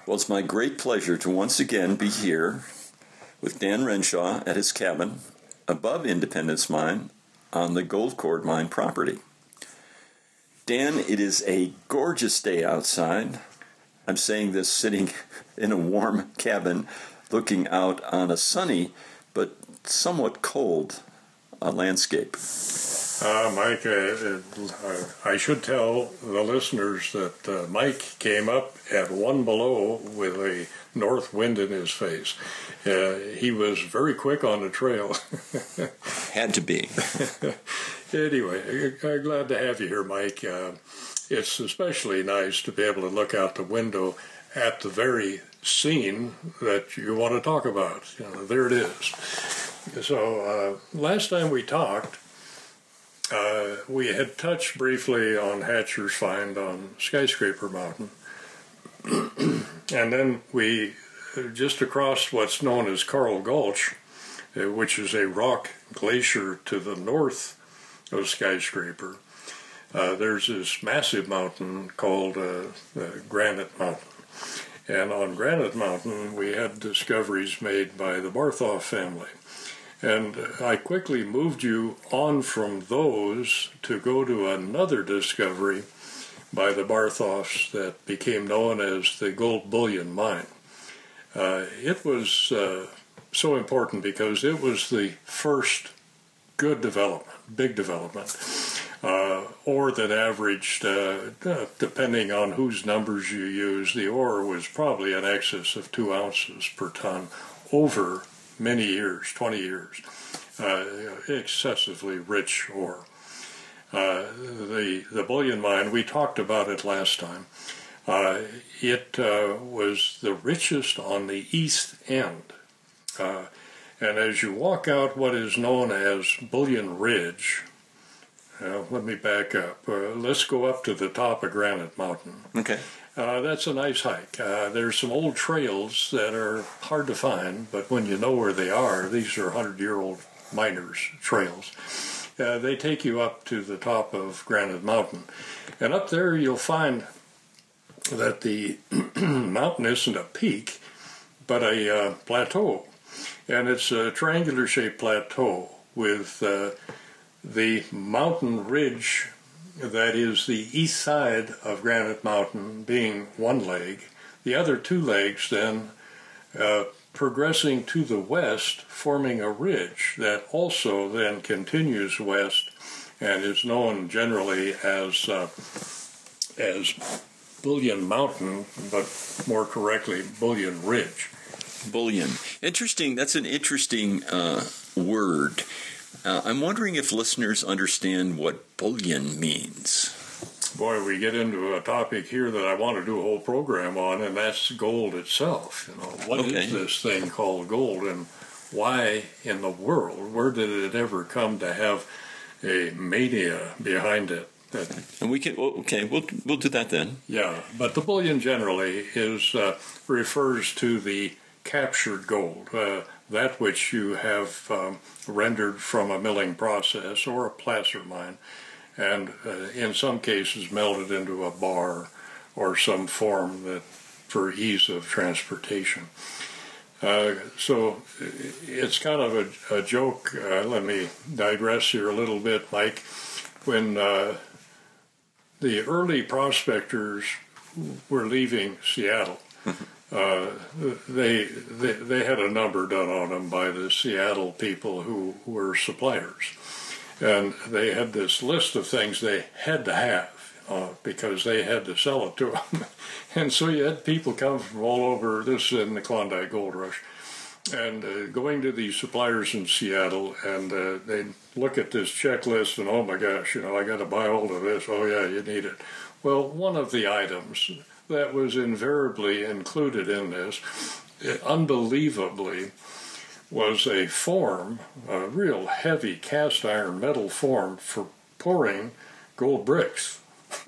Well, it's my great pleasure to once again be here with Dan Renshaw at his cabin above Independence Mine on the Goldcord Mine property. Dan, it is a gorgeous day outside. I'm saying this sitting in a warm cabin looking out on a sunny but somewhat cold landscape. Mike, I should tell the listeners that Mike came up at 1 below with a north wind in his face. He was very quick on the trail. Had to be. Anyway, I'm glad to have you here, Mike. It's especially nice to be able to look out the window at the very scene that you want to talk about. You know, there it is. So last time we talked, we had touched briefly on Hatcher's find on Skyscraper Mountain. And then we, just across what's known as Carl Gulch, which is a rock glacier to the north of Skyscraper, there's this massive mountain called Granite Mountain. And on Granite Mountain, we had discoveries made by the Barthof family. And I quickly moved you on from those to go to another discovery by the Barthofs that became known as the Gold Bullion Mine. It was so important because it was the first good development, big development, ore that averaged, depending on whose numbers you use, the ore was probably in excess of 2 ounces per ton over many years, 20 years, excessively rich ore. The bullion mine, we talked about it last time. It was the richest on the east end. And as you walk out what is known as Bullion Ridge, let me back up. Let's go up to the top of Granite Mountain. Okay. That's a nice hike. There's some old trails that are hard to find, but when you know where they are, these are 100-year-old miners' trails. They take you up to the top of Granite Mountain. And up there you'll find that the mountain isn't a peak, but a plateau. And it's a triangular-shaped plateau with the mountain ridge that is the east side of Granite Mountain being one leg, the other two legs then progressing to the west, forming a ridge that also then continues west and is known generally as Bullion Mountain, but more correctly, Bullion Ridge. Bullion. Interesting. That's an interesting word. I'm wondering if listeners understand what bullion means. Boy, we get into a topic here that I want to do a whole program on, and that's gold itself. You know, what is this thing called gold, and why in the world, where did it ever come to have a mania behind it? And we can, we'll do that then. Yeah, but the bullion generally refers to the captured gold, that which you have rendered from a milling process or a placer mine, and in some cases melted into a bar or some form that for ease of transportation. So it's kind of a joke. Let me digress here a little bit, Mike. When the early prospectors were leaving Seattle, they had a number done on them by the Seattle people who were suppliers. And they had this list of things they had to have because they had to sell it to them. And so you had people come from all over, this in the Klondike Gold Rush, and going to these suppliers in Seattle, and they'd look at this checklist and, oh my gosh, I got to buy all of this. Oh yeah, you need it. Well, one of the items that was invariably included in this, unbelievably, was a form, a real heavy cast iron metal form for pouring gold bricks.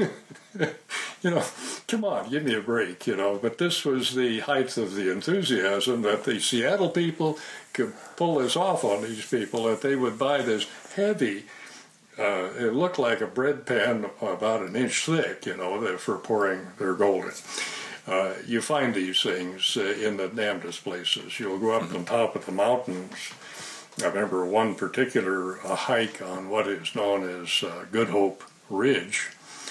Come on, give me a break, But this was the height of the enthusiasm that the Seattle people could pull this off on these people, that they would buy this heavy, it looked like a bread pan about an inch thick, for pouring their gold in. You find these things in the damnedest places. You'll go up on top of the mountains. I remember one particular hike on what is known as Good Hope Ridge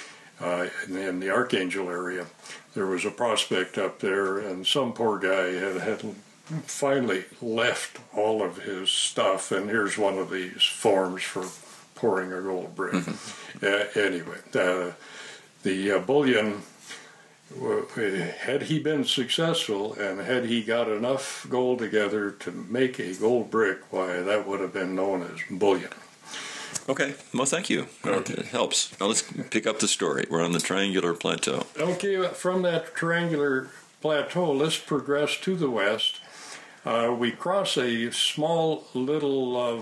in the Archangel area. There was a prospect up there, and some poor guy had finally left all of his stuff, and here's one of these forms for pouring a gold brick. Anyway, the bullion, had he been successful and had he got enough gold together to make a gold brick, why, that would have been known as bullion. Okay, well, thank you. Okay. It helps. Now let's pick up the story. We're on the Triangular Plateau. Okay, from that Triangular Plateau, let's progress to the west. We cross a small little,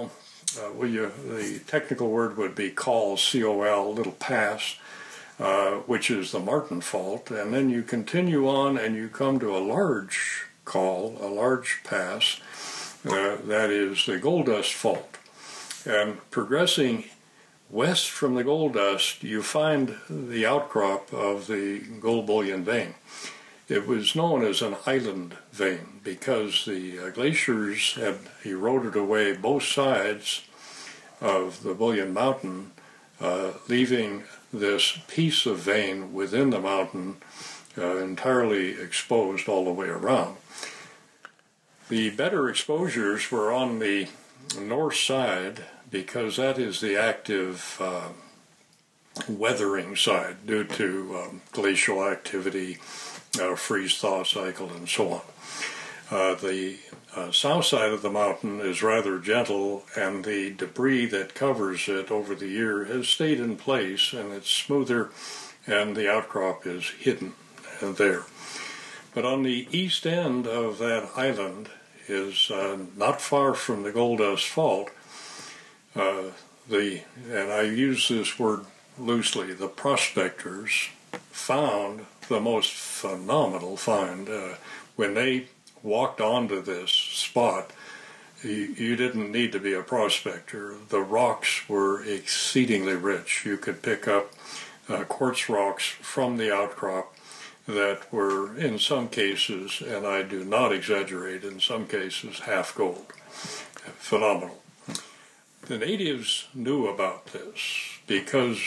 the technical word would be col, C-O-L, little pass, which is the Martin Fault, and then you continue on and you come to a large col, a large pass, that is the Gold Dust Fault. And progressing west from the gold dust, you find the outcrop of the gold bullion vein. It was known as an island vein because the glaciers had eroded away both sides of the Bullion Mountain, leaving this piece of vein within the mountain entirely exposed all the way around. The better exposures were on the north side because that is the active weathering side due to glacial activity, freeze-thaw cycle, and so on. The south side of the mountain is rather gentle, and the debris that covers it over the year has stayed in place, and it's smoother, and the outcrop is hidden there. But on the east end of that island is not far from the Gold Dust Fault. And I use this word loosely, the prospectors found the most phenomenal find. When they walked onto this spot, you didn't need to be a prospector. The rocks were exceedingly rich. You could pick up quartz rocks from the outcrop that were, in some cases, and I do not exaggerate, in some cases, half gold. Phenomenal. The natives knew about this because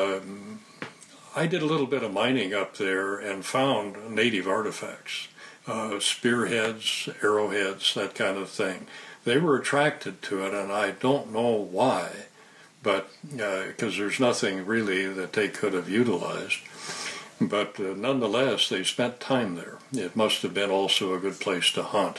I did a little bit of mining up there and found native artifacts, spearheads, arrowheads, that kind of thing. They were attracted to it, and I don't know why, but because there's nothing really that they could have utilized. But nonetheless, they spent time there. It must have been also a good place to hunt.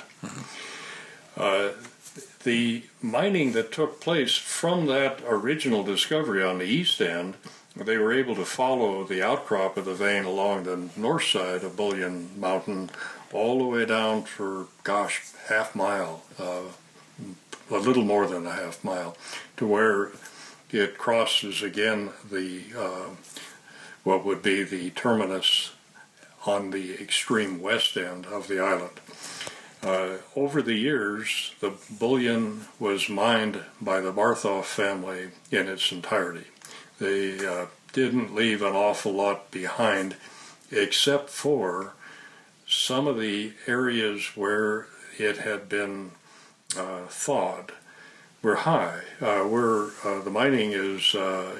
The mining that took place from that original discovery on the east end, they were able to follow the outcrop of the vein along the north side of Bullion Mountain all the way down for, half mile, a little more than a half mile, to where it crosses again the what would be the terminus on the extreme west end of the island. Over the years, the bullion was mined by the Barthoff family in its entirety. They didn't leave an awful lot behind, except for some of the areas where it had been thawed were high, where the mining is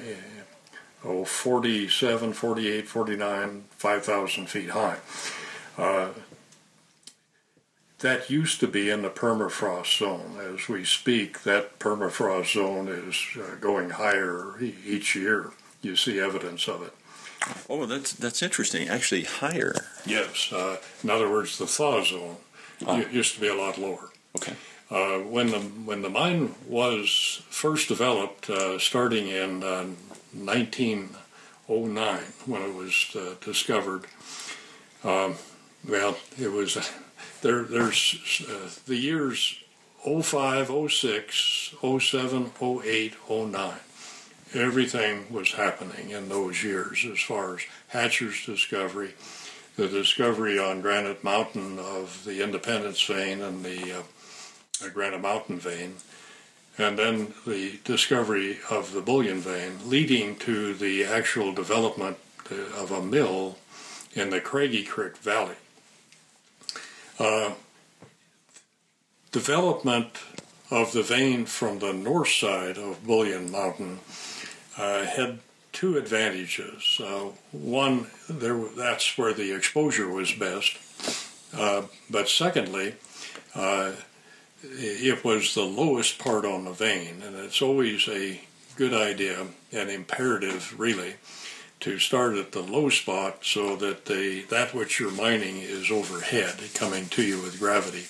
47, 48, 49, 5,000 feet high. That used to be in the permafrost zone. As we speak, that permafrost zone is going higher each year. You see evidence of it. Oh, that's interesting. Actually, higher. Yes. In other words, the thaw zone used to be a lot lower. Okay. When the mine was first developed, starting in 1909, when it was discovered, it was. There's the years 05, 06, 07, 08, 09. Everything was happening in those years as far as Hatcher's discovery, the discovery on Granite Mountain of the Independence vein and the Granite Mountain vein, and then the discovery of the Bullion vein, leading to the actual development of a mill in the Craigie Creek Valley. Development of the vein from the north side of Bullion Mountain had two advantages. One, that's where the exposure was best, but secondly, it was the lowest part on the vein, and it's always a good idea and imperative, really, to start at the low spot so that that which you're mining is overhead, coming to you with gravity.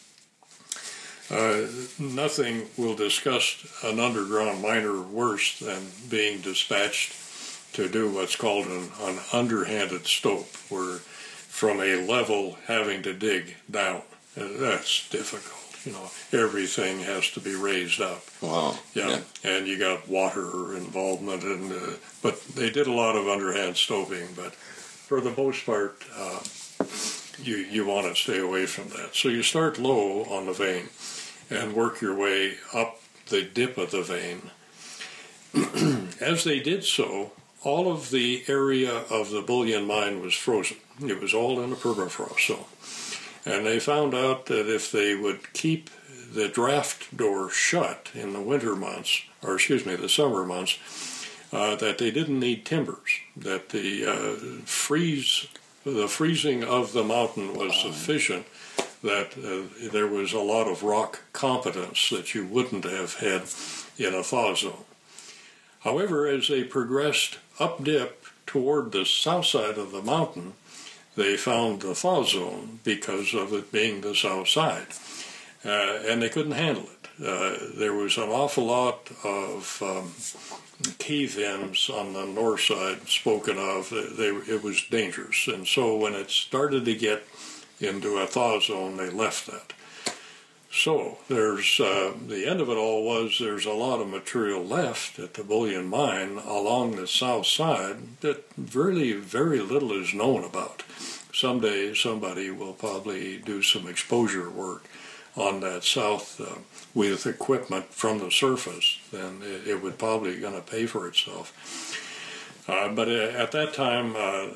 Nothing will disgust an underground miner worse than being dispatched to do what's called an underhanded stope, where from a level having to dig down. That's difficult. Everything has to be raised up. Wow. Yeah. And you got water involvement, but they did a lot of underhand stoping, but for the most part, you want to stay away from that. So you start low on the vein and work your way up the dip of the vein. As they did so, all of the area of the Bullion mine was frozen. It was all in a permafrost zone. And they found out that if they would keep the draft door shut in the winter months, the summer months, that they didn't need timbers, that the freezing of the mountain was sufficient, that there was a lot of rock competence that you wouldn't have had in a thaw zone. However, as they progressed up dip toward the south side of the mountain, they found the thaw zone because of it being the south side, and they couldn't handle it. There was an awful lot of cave-ins on the north side spoken of. It was dangerous, and so when it started to get into a thaw zone, they left that. So there's the end of it all was there's a lot of material left at the Bullion mine along the south side that really very little is known about. Someday somebody will probably do some exposure work on that south with equipment from the surface, then it would probably going to pay for itself. But at that time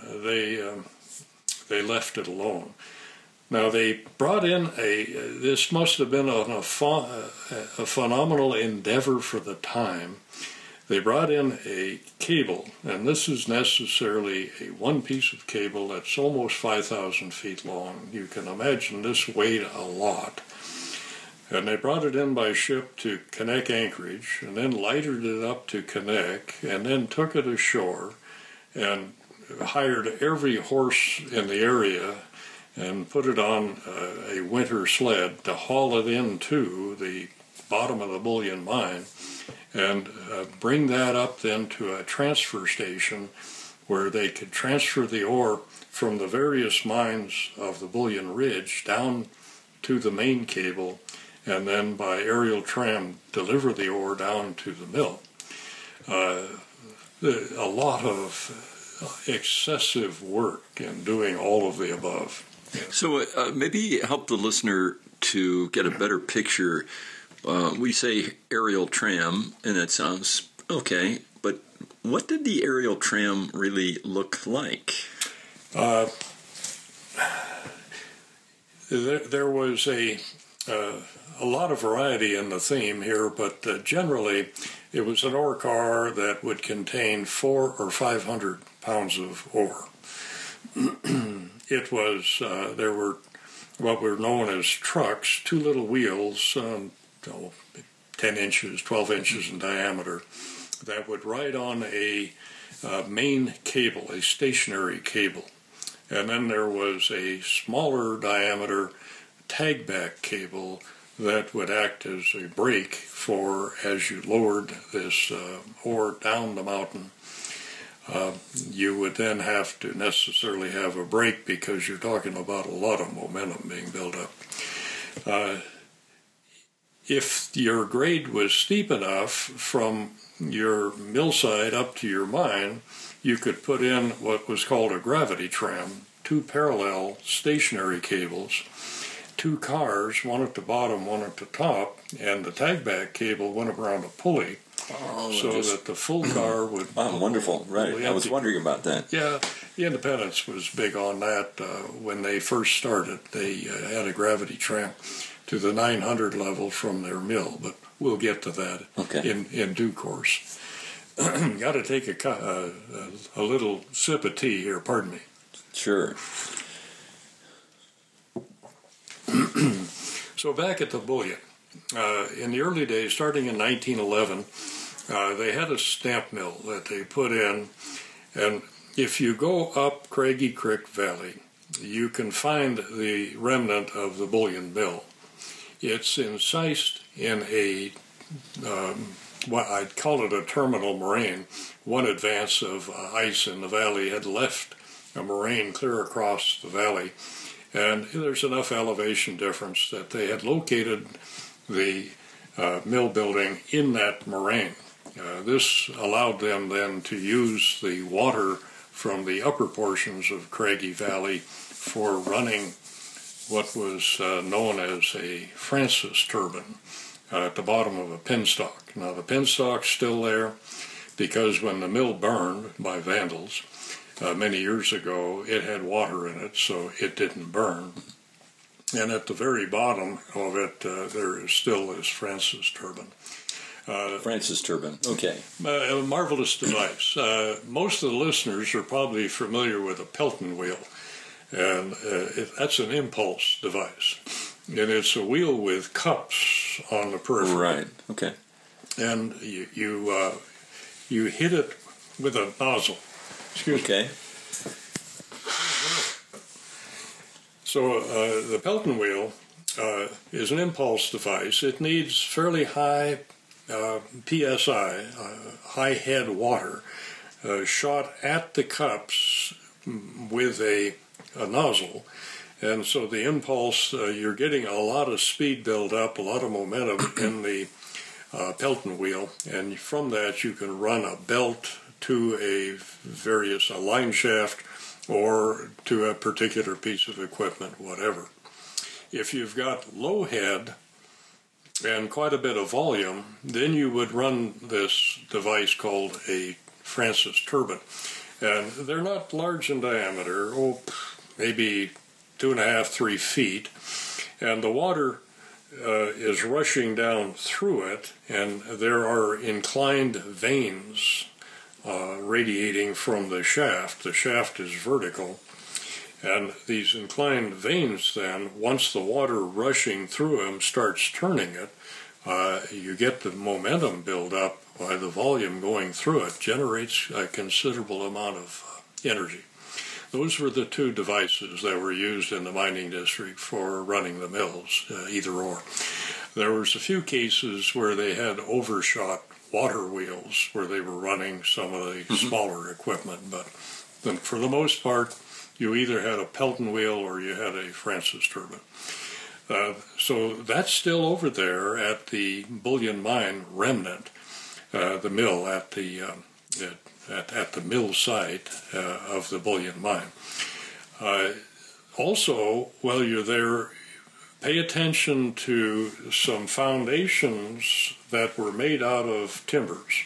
they left it alone. Now they brought in this must have been a phenomenal endeavor for the time. They brought in a cable, and this is necessarily a one piece of cable that's almost 5,000 feet long. You can imagine this weighed a lot. And they brought it in by ship to Connect Anchorage, and then lighted it up to Connect, and then took it ashore, and hired every horse in the area and put it on a winter sled to haul it into the bottom of the Bullion mine and bring that up then to a transfer station where they could transfer the ore from the various mines of the Bullion Ridge down to the main cable, and then by aerial tram deliver the ore down to the mill. A lot of excessive work in doing all of the above. So maybe help the listener to get a better picture. We say aerial tram, and that sounds okay, but what did the aerial tram really look like? There was a lot of variety in the theme here, but generally it was an ore car that would contain 400 or 500 pounds of ore. It was, there were what were known as trucks, two little wheels, 10 inches, 12 inches in diameter, that would ride on a main cable, a stationary cable. And then there was a smaller diameter tag-back cable that would act as a brake for as you lowered this ore down the mountain. You would then have to necessarily have a brake because you're talking about a lot of momentum being built up. If your grade was steep enough from your mill side up to your mine, you could put in what was called a gravity tram, two parallel stationary cables, two cars, one at the bottom, one at the top, and the tag-back cable went around a pulley that the full car would... Oh, wonderful, right. I was wondering about that. Yeah, The Independence was big on that when they first started. They had a gravity tramp to the 900 level from their mill, but we'll get to that in due course. Got to take a little sip of tea here, pardon me. Sure. So back at the bullion. In the early days, starting in 1911, they had a stamp mill that they put in, and if you go up Craigie Creek Valley, you can find the remnant of the bullion mill. It's incised in a, what I'd call it a terminal moraine. One advance of ice in the valley had left a moraine clear across the valley, and there's enough elevation difference that they had located the mill building in that moraine. This allowed them then to use the water from the upper portions of Craigie Valley for running what was known as a Francis turbine at the bottom of a penstock. Now the penstock's still there because when the mill burned by vandals many years ago, it had water in it, so it didn't burn. And at the very bottom of it, there is still this Francis turbine. Francis turbine, okay. A marvelous device. Most of the listeners are probably familiar with a Pelton wheel, and that's an impulse device. And it's a wheel with cups on the periphery. Right, okay. And you hit it with a nozzle. Excuse me. Okay. So the Pelton wheel is an impulse device. It needs fairly high PSI, high head water, shot at the cups with a nozzle. And so the impulse, you're getting a lot of speed build up, a lot of momentum in the Pelton wheel. And from that, you can run a belt to a line shaft or to a particular piece of equipment, whatever. If you've got low head and quite a bit of volume, then you would run this device called a Francis turbine. And they're not large in diameter, maybe 2.5, 3 feet. And the water is rushing down through it, and there are inclined veins radiating from the shaft. The shaft is vertical. And these inclined veins then, once the water rushing through them starts turning it, you get the momentum build up by the volume going through it, generates a considerable amount of energy. Those were the two devices that were used in the mining district for running the mills, either or. There was a few cases where they had overshot water wheels where they were running some of the smaller equipment, but for the most part, you either had a Pelton wheel or you had a Francis turbine. So that's still over there at the Bullion Mine remnant, the mill at the mill site of the Bullion Mine. Also, while you're there, pay attention to some foundations that were made out of timbers.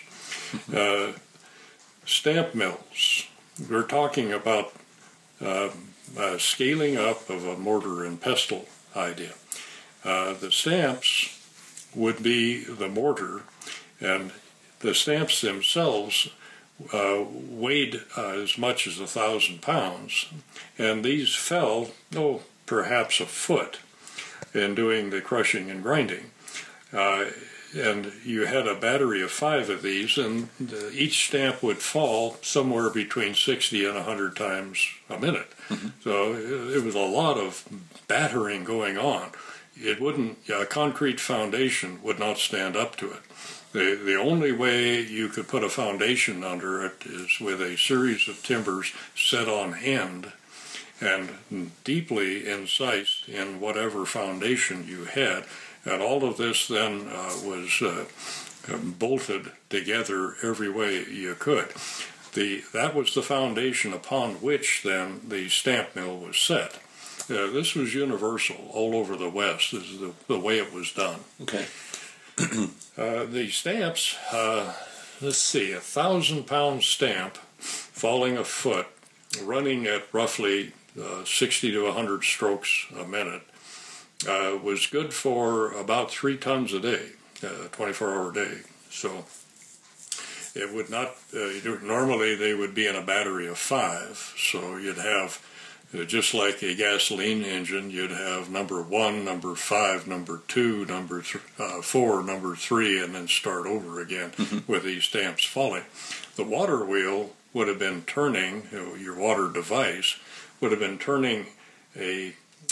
Stamp mills. We're talking about scaling up of a mortar and pestle idea. The stamps would be the mortar, and the stamps themselves weighed as much as 1,000 pounds, and these fell, perhaps a foot in doing the crushing and grinding. And you had a battery of 5 of these, and each stamp would fall somewhere between 60 and 100 times a minute. So it was a lot of battering going on. A concrete foundation would not stand up to it. The only way you could put a foundation under it is with a series of timbers set on end and deeply incised in whatever foundation you had. And all of this then was bolted together every way you could. That was the foundation upon which then the stamp mill was set. This was universal all over the West. This is the way it was done. Okay. The stamps, let's see, 1,000-pound stamp falling a foot running at roughly 60 to 100 strokes a minute was good for about 3 tons a day, 24-hour day. So it would not, normally they would be in a battery of 5, so you'd have, just like a gasoline engine, you'd have number 1, number 5, number 2, number 4, number 3, and then start over again with these stamps falling. The water wheel would have been turning, your water device would have been turning the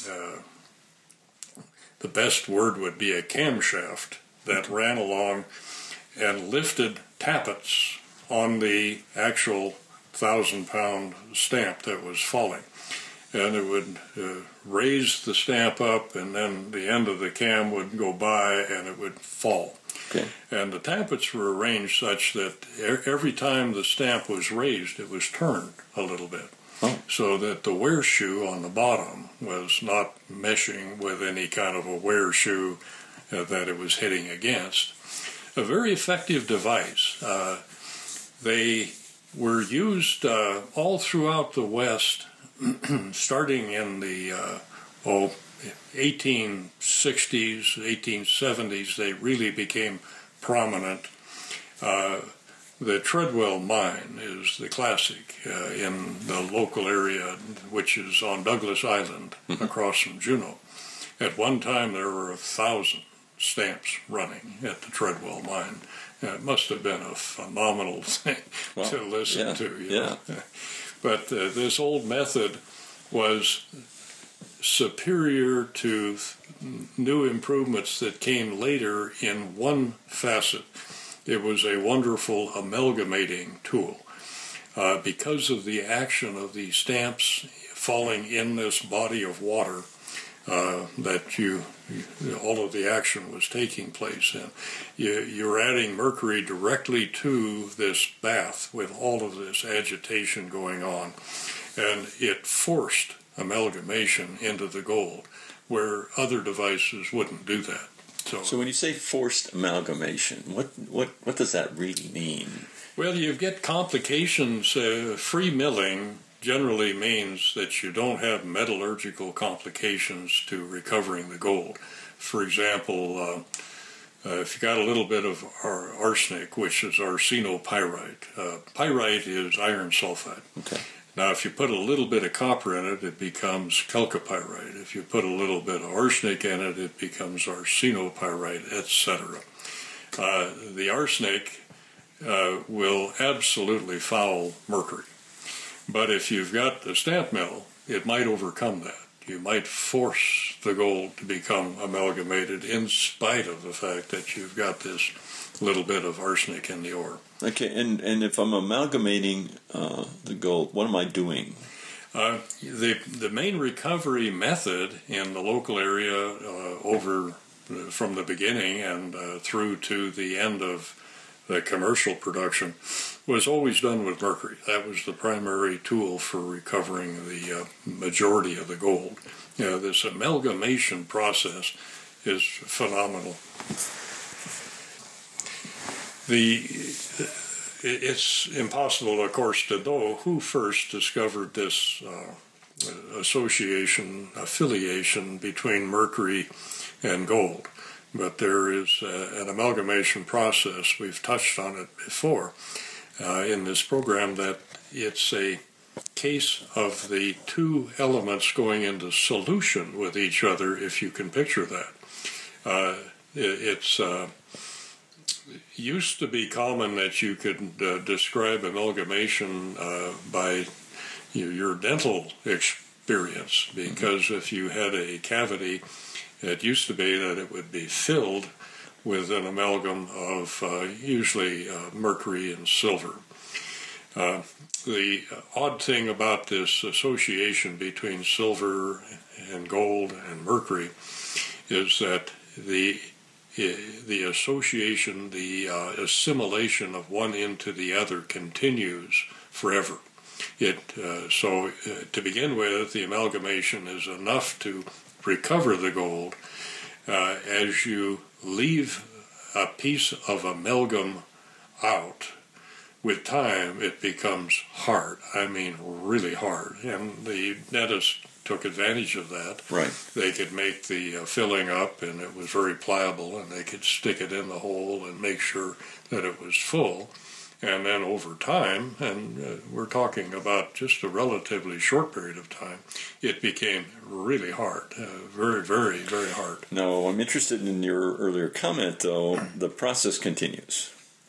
best word would be a camshaft that ran along and lifted tappets on the actual 1,000-pound stamp that was falling. And it would raise the stamp up, and then the end of the cam would go by and it would fall. Okay. And the tappets were arranged such that every time the stamp was raised, it was turned a little bit. Oh. So that the wear shoe on the bottom was not meshing with any kind of a wear shoe that it was hitting against. A very effective device. They were used all throughout the West, starting in the 1860s, 1870s. They really became prominent. The Treadwell Mine is the classic in the local area, which is on Douglas Island across from Juneau. At one time, there were 1,000 stamps running at the Treadwell Mine. It must have been a phenomenal thing to listen to. You know? But this old method was superior to new improvements that came later in one facet. It was a wonderful amalgamating tool. Because of the action of the stamps falling in this body of water that all of the action was taking place in, you're adding mercury directly to this bath with all of this agitation going on, and it forced amalgamation into the gold, where other devices wouldn't do that. So when you say forced amalgamation, what does that really mean? Well, you get complications. Free milling generally means that you don't have metallurgical complications to recovering the gold. For example, if you got a little bit of arsenic, which is arsenopyrite, pyrite is iron sulfide. Okay. Now, if you put a little bit of copper in it, it becomes chalcopyrite. If you put a little bit of arsenic in it, it becomes arsenopyrite, etc. The arsenic will absolutely foul mercury. But if you've got the stamp metal, it might overcome that. You might force the gold to become amalgamated in spite of the fact that you've got this little bit of arsenic in the ore. Okay, and if I'm amalgamating the gold, what am I doing? The main recovery method in the local area from the beginning and through to the end of the commercial production was always done with mercury. That was the primary tool for recovering the majority of the gold. This amalgamation process is phenomenal. It's impossible, of course, to know who first discovered this affiliation between mercury and gold. But there is an amalgamation process. We've touched on it before in this program, that it's a case of the two elements going into solution with each other, if you can picture that. It's used to be common that you could describe amalgamation by your dental experience, because if you had a cavity, it used to be that it would be filled with an amalgam of usually mercury and silver. The odd thing about this association between silver and gold and mercury is that the association, the assimilation of one into the other continues forever. So to begin with, the amalgamation is enough to recover the gold. As you leave a piece of amalgam out, with time, it becomes hard. I mean, really hard. And the dentist took advantage of that. Right. They could make the filling up, and it was very pliable, and they could stick it in the hole and make sure that it was full. And then over time, and we're talking about just a relatively short period of time, it became really hard, very, very, very hard. Now, I'm interested in your earlier comment, though. The process continues.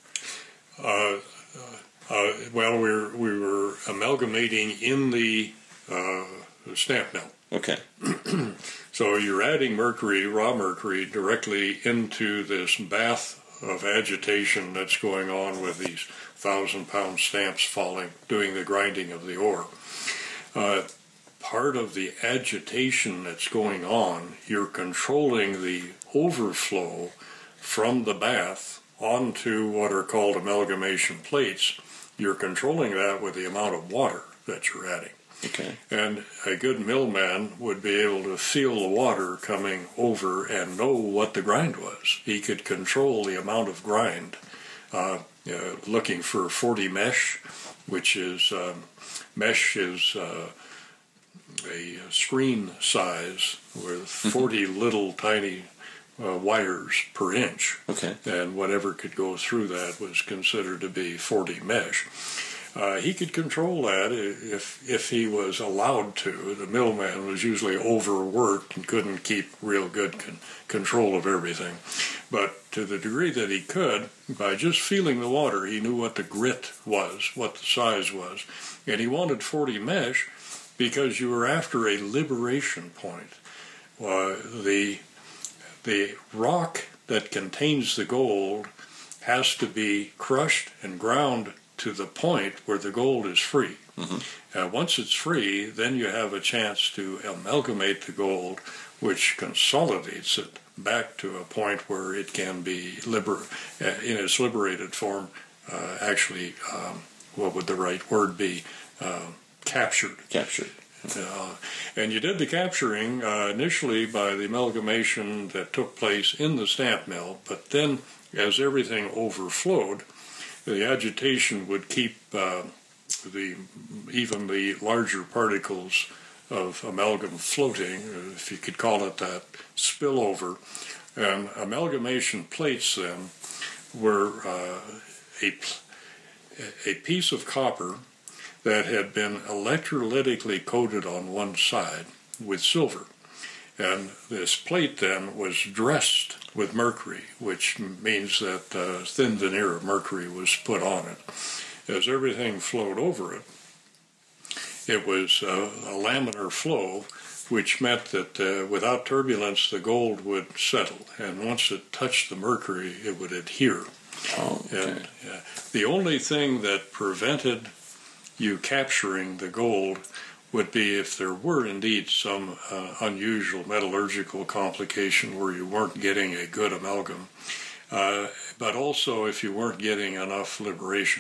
Well, we were amalgamating in the stamp mill. Okay. So you're adding mercury, raw mercury, directly into this bath of agitation that's going on with these 1,000-pound stamps falling, doing the grinding of the ore. Part of the agitation that's going on, you're controlling the overflow from the bath onto what are called amalgamation plates. You're controlling that with the amount of water that you're adding. Okay. And a good millman would be able to feel the water coming over and know what the grind was. He could control the amount of grind, looking for 40 mesh, which is, mesh is a screen size with 40 little tiny wires per inch. Okay. And whatever could go through that was considered to be 40 mesh. He could control that if he was allowed to. The millman was usually overworked and couldn't keep real good control of everything. But to the degree that he could, by just feeling the water, he knew what the grit was, what the size was. And he wanted 40 mesh because you were after a liberation point. The rock that contains the gold has to be crushed and ground to the point where the gold is free. Mm-hmm. Once it's free, then you have a chance to amalgamate the gold, which consolidates it back to a point where it can be in its liberated form, what would the right word be? Captured. Captured. And you did the capturing initially by the amalgamation that took place in the stamp mill, but then as everything overflowed, the agitation would keep even the larger particles of amalgam floating, if you could call it that, spillover. And amalgamation plates then were a piece of copper that had been electrolytically coated on one side with silver. And this plate then was dressed with mercury, which means that a thin veneer of mercury was put on it. As everything flowed over it, it was a laminar flow, which meant that without turbulence, the gold would settle. And once it touched the mercury, it would adhere. Oh, okay. And the only thing that prevented you capturing the gold would be if there were indeed some unusual metallurgical complication where you weren't getting a good amalgam, but also if you weren't getting enough liberation.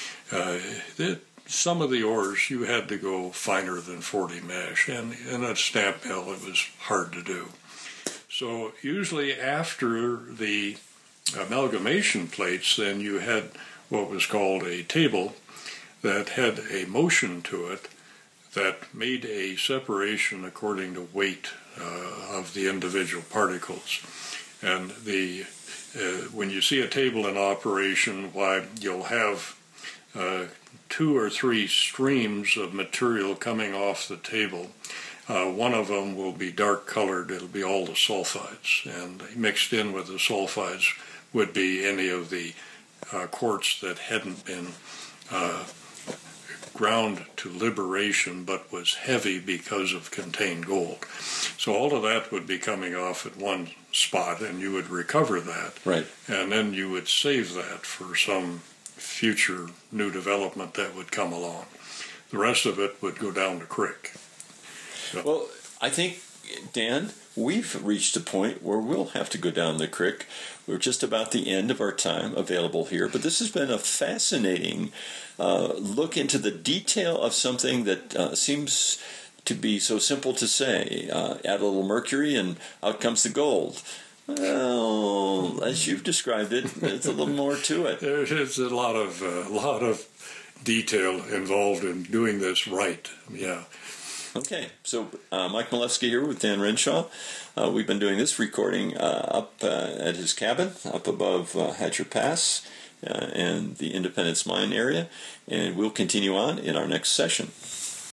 Some of the ores you had to go finer than 40 mesh, and in a stamp mill it was hard to do. So usually after the amalgamation plates, then you had what was called a table that had a motion to it that made a separation according to weight of the individual particles. And when you see a table in operation, why you'll have 2 or 3 streams of material coming off the table. One of them will be dark colored. It'll be all the sulfides, and mixed in with the sulfides would be any of the quartz that hadn't been ground to liberation but was heavy because of contained gold. So all of that would be coming off at one spot, and you would recover that. Right. And then you would save that for some future new development that would come along. The rest of it would go down the creek. So. Well, I think, Dan, we've reached a point where we'll have to go down the creek. We're just about the end of our time available here, but this has been a fascinating look into the detail of something that seems to be so simple to say. Add a little mercury and out comes the gold. Well, as you've described it, it's a little more to it. There's a lot of detail involved in doing this right. Yeah. Okay, so Mike Milewski here with Dan Renshaw. We've been doing this recording up at his cabin, up above Hatcher Pass and the Independence Mine area, and we'll continue on in our next session.